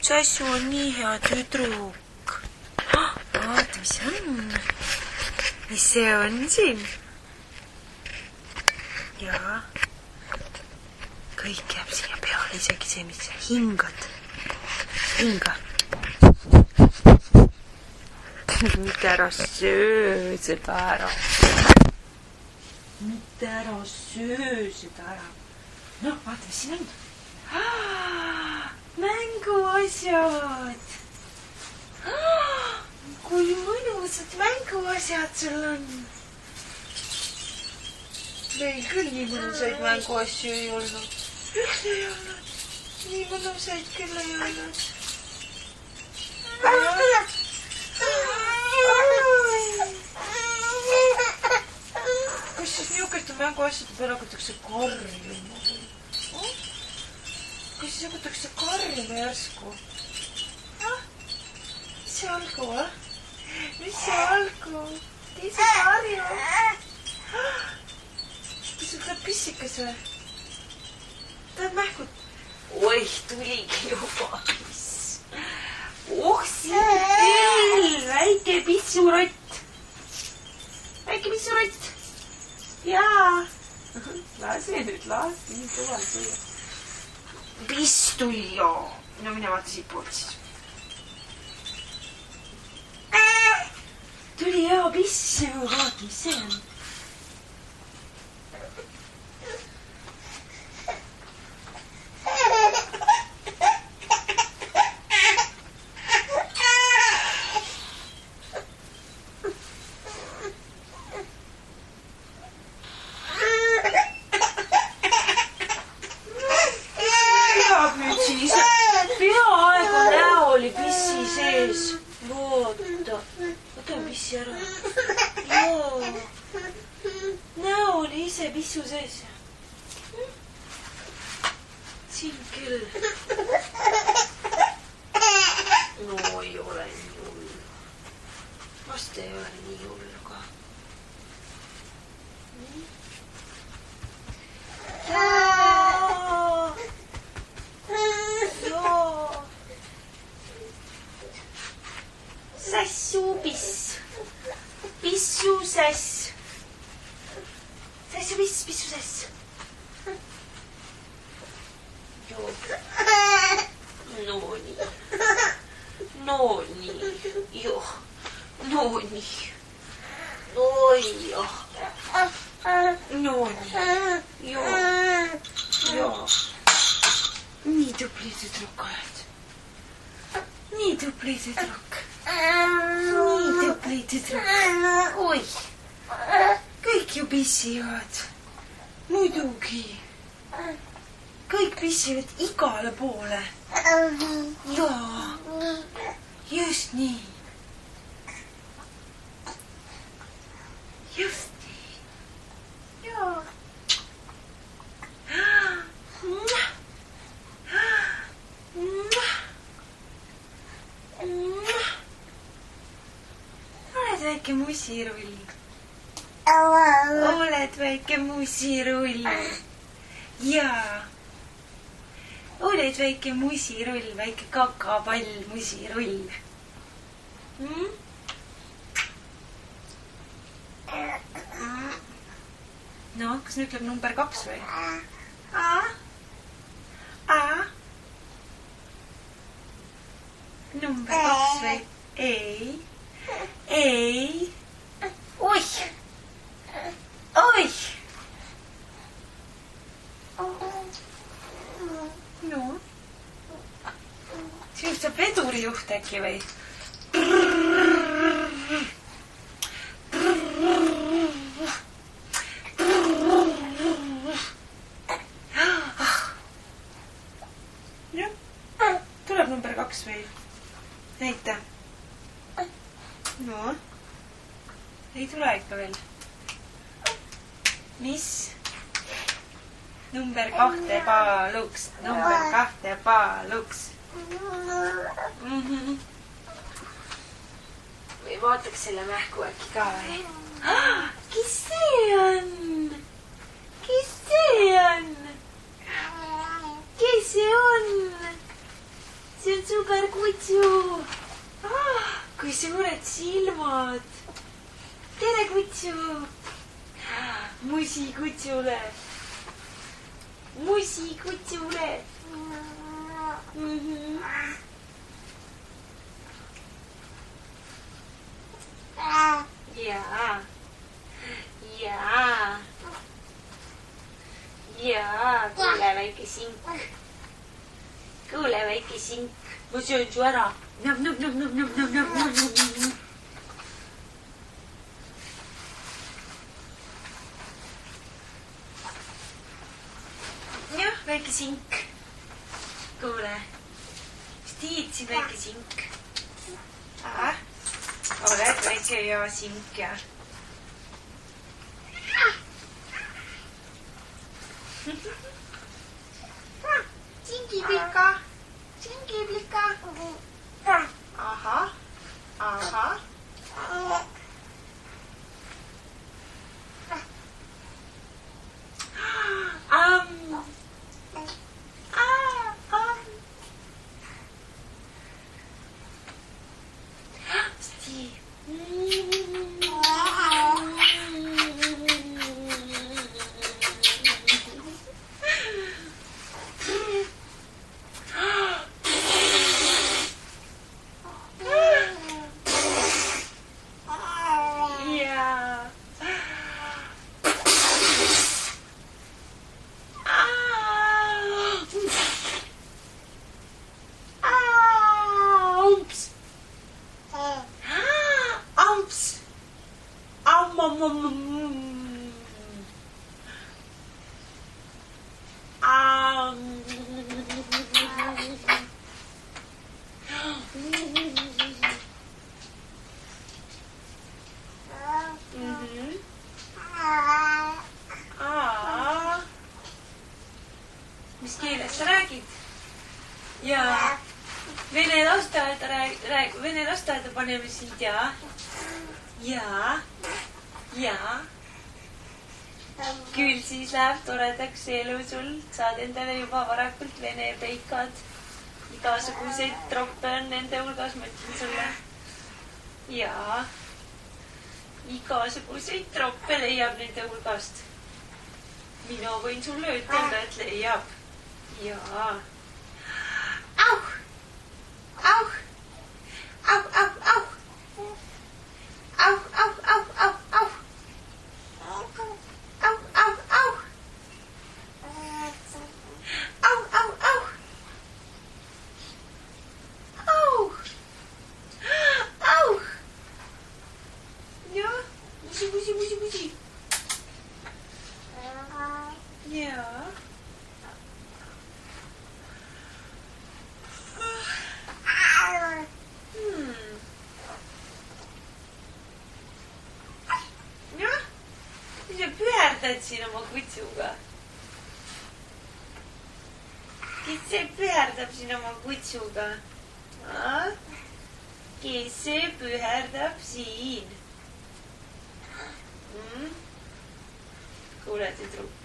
Sassu on nii hea tüdruk. Vaata, mis see on. Mis see on siin? Jaa. Kõik jääb siia peale, isegi see, mis hingad. Hinga. Mitte ära söö seda ära. Mitte ära söö seda ära. Noh, vaata, mis siin on. Mänguasjad. Kui mõnusad mänguasjad sul on. Meil küll nii mõnusaid mänguasju ei olnud. Üldse ei olnud. Nii mõnusaid küll ei olnud. Kas siis niisugust mänguasjade peale hakatakse karjuma? Kas siis hakatakse karjuma järsku? Mis see algu, Mis see algu? Tee see karju. Kas sul tahab pissikas või? Tahad mähkud? Oih, tuligi juba piss. Siin küll, väike pissurott. Väike pissurott. Jaa. Lase nüüd, nii kõval suja. Piss tuli, joo. No mine vaata siit poolt siis. Tuli hea piss, vaata, mis see on. Peaaegu näo oli pissi sees. Vaata. Võta pissi ära. Joo. Näo oli ise pissu sees. Siin küll. No ei ole nii hull. Vast ei ole nii hull ka. Sassu piss. Pissu sass. Sassu piss, pissu sass. Joo. No nii. No nii. Joo. No nii. Oi jah. No nii. Joo. Joo. Nii tubli tüdruk oled. Nii tubli tüdruk. Nii tubli tüdruk. Oi. Kõik ju pissivad. Muidugi. Kõik pissivad igale poole. Jaa. Just nii. Just nii. Jaa. Oled väike musirull. Oled väike musirull. Jaa. Oled väike musirull, väike kakapall musirull. No, kas nüüd ütleb number 2 või? Number 2 või? Ei. Ei. Oih. Oih. No. Sinust saab vedurijuht äkki või? Tuleb number 2 või? Näita. No. Ei tule ikka veel. Mis? Number 2 paluks. Number 2 paluks. Või vaataks selle mähku äkki ka või? Kes see on? Kes see on? Kes see on? See on superkutsu. Kui suured silmad. Tere kutsu. Musi kutsule. Musi kutsule. Jaa. Jaa. Jaa, kuule väike sink. Kuule väike sink. Ma söön su ära. Näb. Jah, väike sink. Kuule. Mis tiidsin väike sink? Oled väike hea sink ja. Sinkiplika. Sinkiplika. Aha. Aha. Steve. Mis keeles sa räägid? Jaa. Vene lasteaeda paneme sind, jaa? Jaa. Jaa. Küll siis läheb toredaks elu sul. Saad endale juba varakult vene peikad. Igasuguseid troppe on nende hulgas, ma ütlen sulle. Jaa. Igasuguseid troppe leiab nende hulgast. Mina võin sulle ütelda, et leiab. Jaa. Auh! Auh! Auh, auh, auh! Auh, auh, auh, auh, auh! Auh, auh, auh! Auh, auh, auh! Auh! Auh! Ja, musi. Ja. Jah, mis sa püherdad siin oma kutsuga? Kes see püherdab siin oma kutsuga? Kes see püherdab siin? Kuule, tüdruk.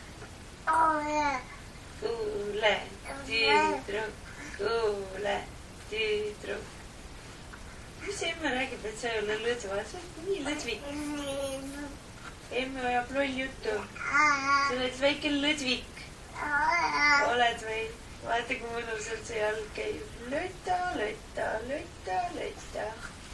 Kuule, tüdruk. Kuule, tüdruk. Mis emme räägib, et sa ei ole lõdva? Sa oled nii lõdvik. Emme ajab loll juttu. Sa oled väike lõdvik. Oled või? Vaata, kui mõnusalt see jalg käib. Lõta, lõta, lõta, lõta.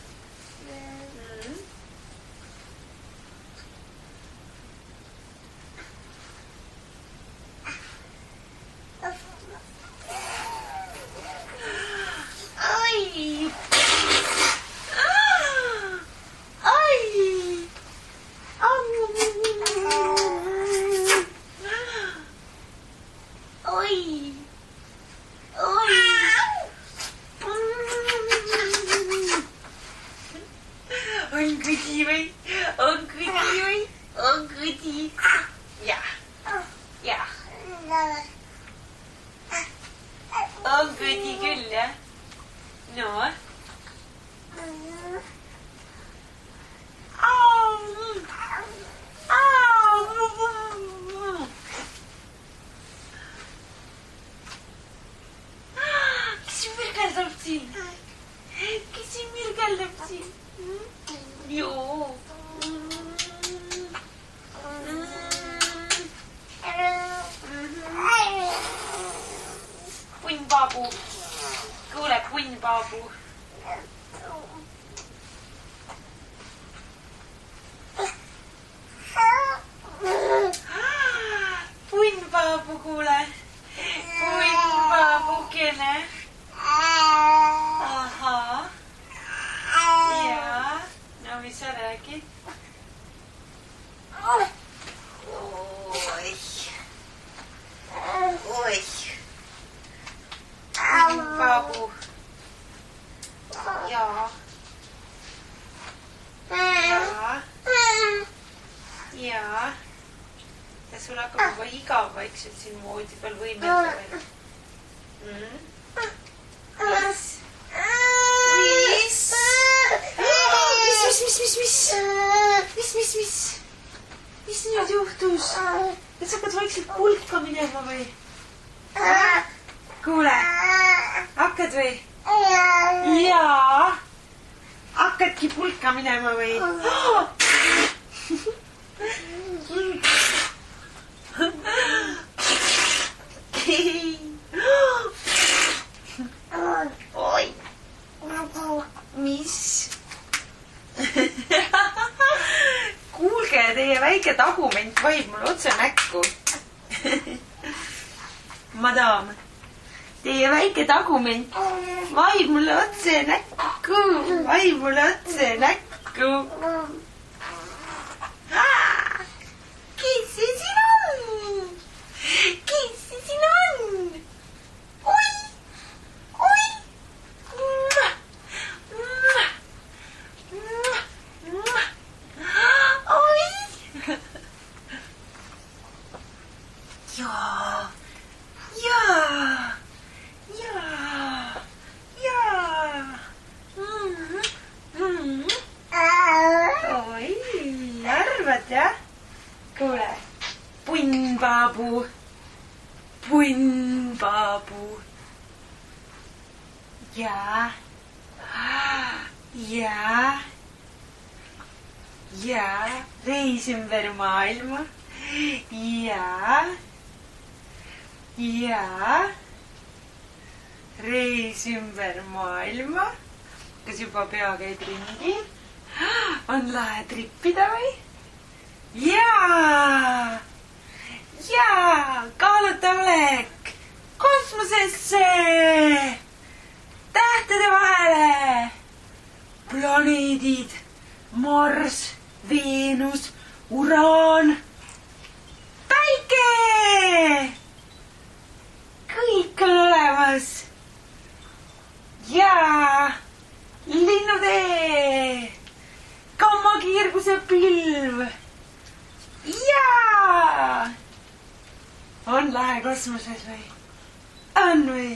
On kuti. Ja. Ja. On kuti küll, jah? No. Kes su virgeldab siin? Kes siin mirgeldab siin? Joo. Punnbaabu. Kuule, punnbaabu. Punnbaabu, kuule. Punnbaabukene. Ahaa. Jaa. No, mis sa räägid? Oi. Oi. Punnbaabu. Jaa. Jaa. Jaa. Ja sul hakkab juba igav vaikselt siin voodi peal võimelda veel. Mis? Mis nüüd juhtus? Et sa hakkad vaikselt pulka minema või? Kuule, hakkad või? Jaa. Hakkadki pulka minema või? Oi. Mis? Kuulge, teie väike tagument vaib mulle otse näkku. Madam, teie väike tagument vaib mulle otse näkku. Vaib mulle otse näkku. Kes see siin on? Kes see siin on? Oi! Oi! Oi! Jaa! Jaa! Jaa! Jaa! Oi! Arvad, jah? Kuule, punnbaabu. Punnbaabu. Jaa. Jaa. Jaa. Reis ümber maailma. Jaa. Jaa. Reis ümber maailma. Kas juba pea käid ringi? On lahe trippida või? Jaa! Jaa! Kaaluta olek! Kosmosesse! Tähtede vahele! Planeedid, Mars, Veenus, Uraan, Päike! Kõik on olemas! Jaa! Linnutee! Gammakiirguse pilv! Jaa! On lahe kosmoses või? On või?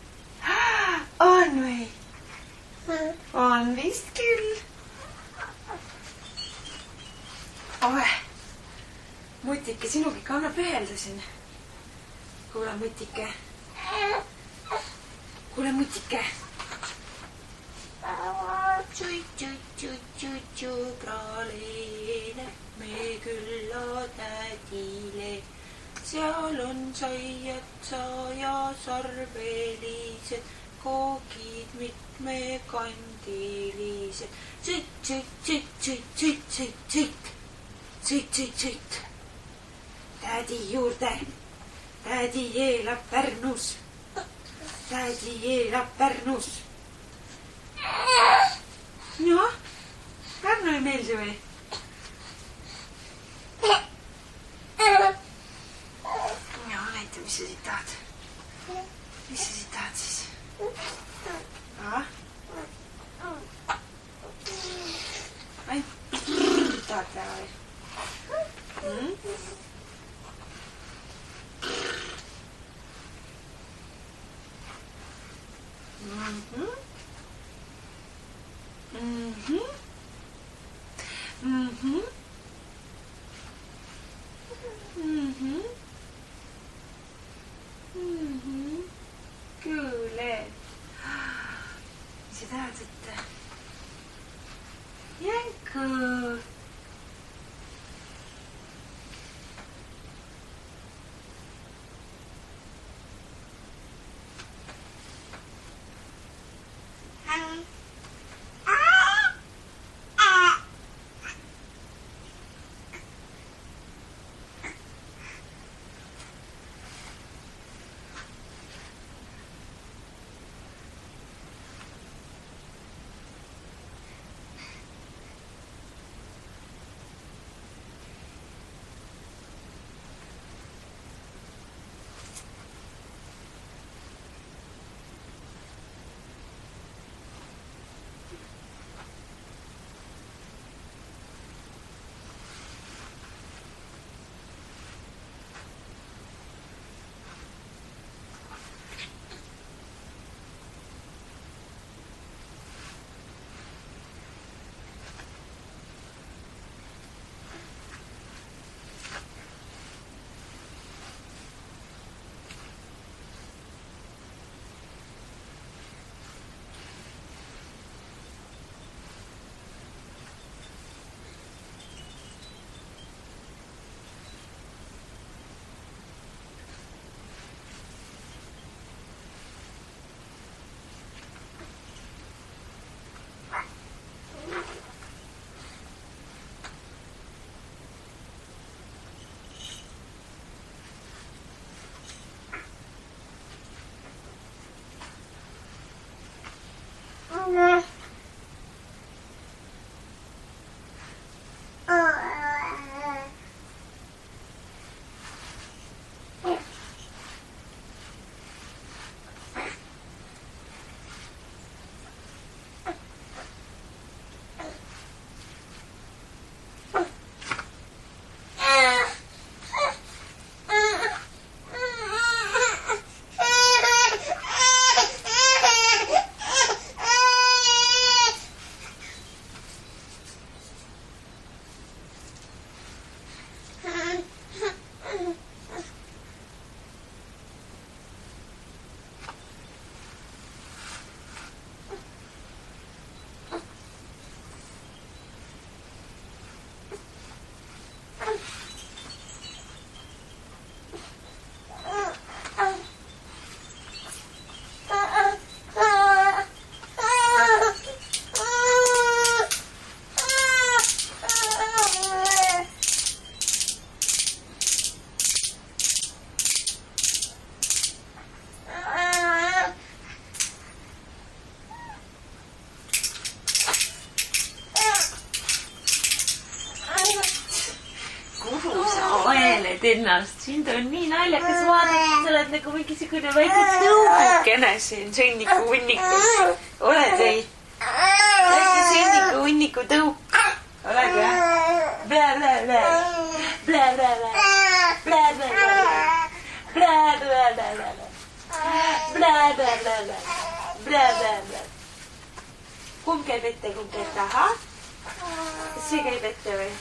On või? On vist küll. Oe, Mutike, sinugi kannab ühelda siin. Kuule, Mutike. Kuule, Mutike. Tšu-tšu-tšu-tšu-tšu praaleene me külla tädile. Seal on saiatsa ja sarvelised, koogid mitmekandilised. Sõit, sõit, sõit, sõit, sõit, sõit, sõit, sõit, sõit, sõit. Tädi juurde. Tädi elab Pärnus. Tädi elab Pärnus. Noh, Pärnu ei meeldi või? Ja, näita, mis sa siit tahad. Mis sa siit tahad siis? Ai, tahad teha või? Kuule. tahad võtta? Jänku! Ennast. Sind on nii naljakas vaadata, sa oled nagu mingisugune väike tõukene siin sõnniku-hunnikus. Oled või? Väike sõnniku-hunniku tõuk. Oled või? Blä-blä-blä. Blä-blä-blä. Blä-blä-blä. Blä-blä-blä. Blä-blä-blä. Blä-blä-blä. Kumb käib ette, kumb käib taha? Kas see käib ette või?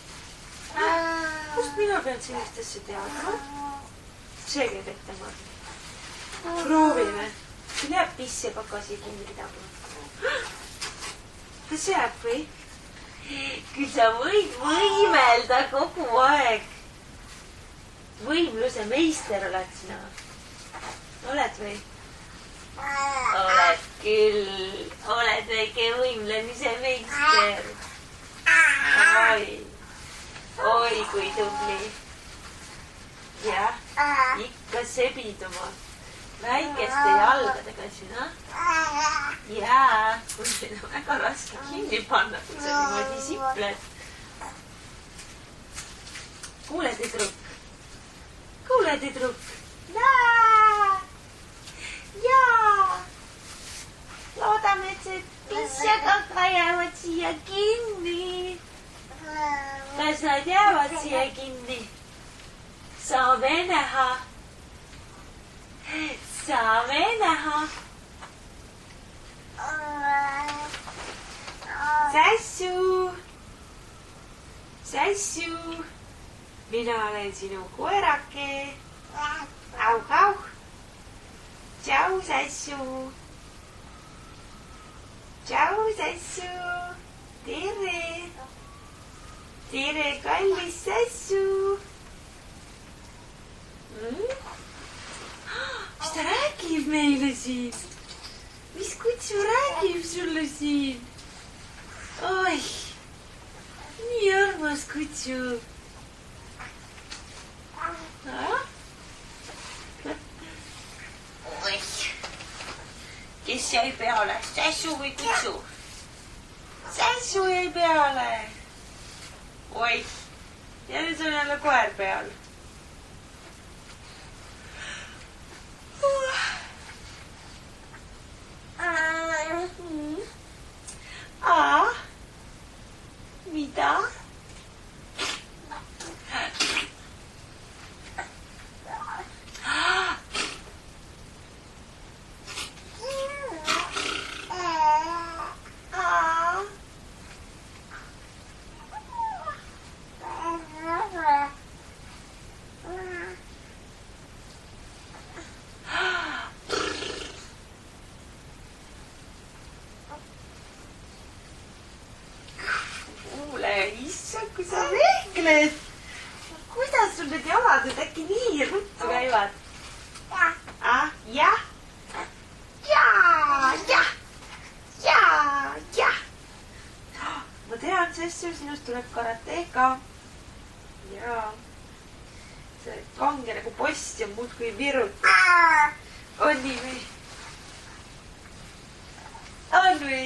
Kust mina pean sellist asja teadma? See käib ette ma. Proovime. Siin jääb piss ja pakasi kinni pidama. Kas jääb või? Küll sa võid võimelda kogu aeg. Võimluse meister oled sina. Oled või? Oled küll. Oled väike võimlemise meister. Oi. Oi, kui tubli. Jah, ikka sebid oma väikeste jalgadega sina. Jaa, kui neid on väga raske kinni panna, kui sa niimoodi sipled. Kuule, tüdruk. Kuule, tüdruk. Jaa. Loodame, et see piss ja kaka jäävad siia kinni. Kas nad jäävad siia kinni? Saame näha. Saame näha. Sässu. Sässu. Mina olen sinu koerake. Au. Tšau, Sässu. Sässu. Tere. Tere, kallis Sässu. Mis ta räägib meile siin? Mis kutsu räägib sulle siin? Oi, nii armas kutsu. Oi, kes jäi peale? Sässu või kutsu? Sässu jäi peale. Oi, ja nüüd on jälle koer peal. Mida? Issand, kui sa vehkled. Kuidas sul need jalad nüüd äkki nii ruttu käivad? Jah. Ma tean, Sässu, sinust tuleb karateka. Jaa. See kange nagu post ja muudkui virutab. On nii või? On või?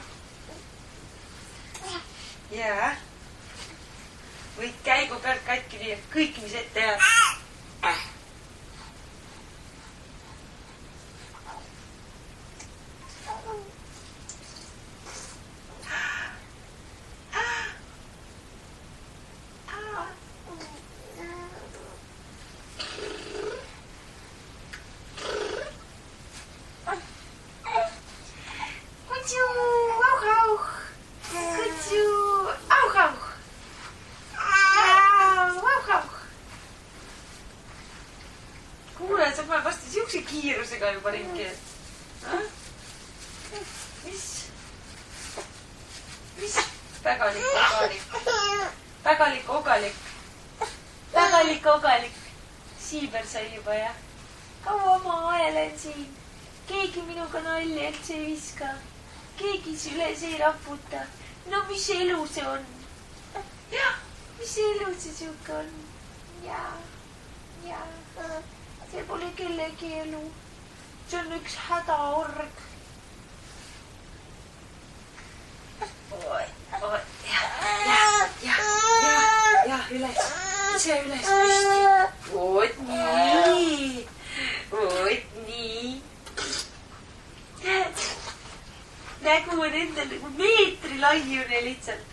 Jaa. Võid käigu pealt katki viia kõik, mis ette jääb. Kutsu, auh, auh. Kutsu, auh, auh. Kuule, sa paned vasti siukse kiirusega juba ringi. Mis? Pägalik-ogalik. Siiber sai juba, jah? Kaua ma aelen siin? Keegi minuga nalja üldse ei viska. Keegi süles ei raputa. No mis elu see on? Jah, mis elu see siuke on? Jaa. See pole kellegi elu. See on üks hädaorg. Jah, üles. Ise üles püsti. Voot nii. Nägu on endal nagu meetri laiune lihtsalt.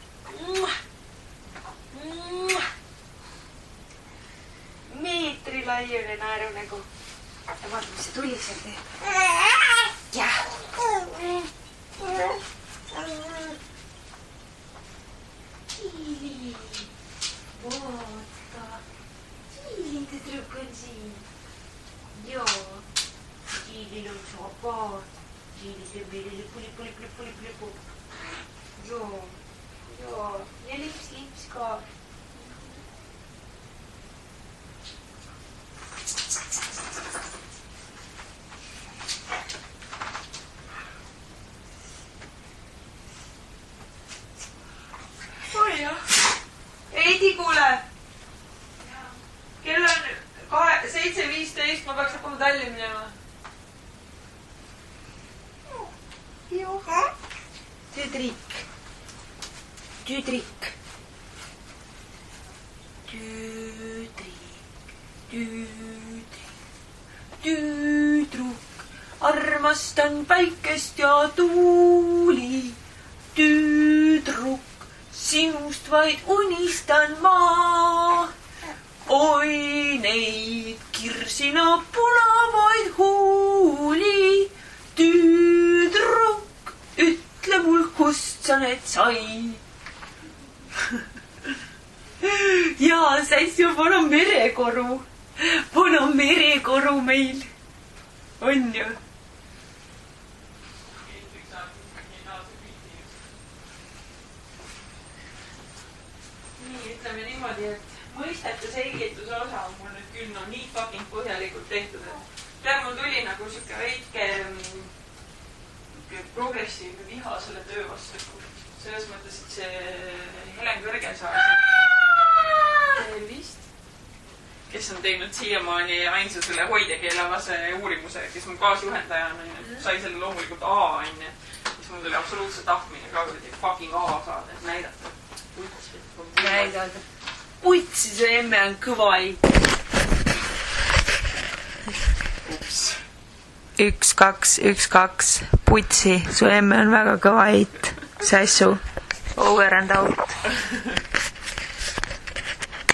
Meetri laiune naerunägu. Ja vaata, mis see tuli seal teeb. Jah. Kiili. Vaata. Kiilide trükk on siin. Joo. Kiilil on šabaat. Kiili teeb meile lipu. Joo. Ja lips ka. Oi jah. Eidi, kuule. Kell on 7:15, ma peaks hakkama Tallinna minema. Joo. Tüdrik. Tüdruk, armastan päikest ja tuuli. Tüdruk, sinust vaid unistan ma. Oi neid kirsina punavaid huuli. Tüdruk, ütle mul, kust sa need said. Jaa, Sässu, vana merekoru meil. On ju? ütleme niimoodi, et mõistete selgituse osa on mul nüüd küll no nii fucking põhjalikult tehtud, et tead, mul tuli nagu siuke väike progressiivne viha selle töö vastu. Selles mõttes, et see Helen Kõrgesaar, kes on teinud siiamaani ainsa selle hoidekeelevase uurimuse, kes mu kaasjuhendajana sai selle loomulikult A, siis mul tuli absoluutse tahtmine ka fucking A saada, et näidata. Näidata. Putsi, see emme on kõva ei. 1, 2, 1, 2. Putsi, su emme on väga kõva eit. Sässu. Over and out.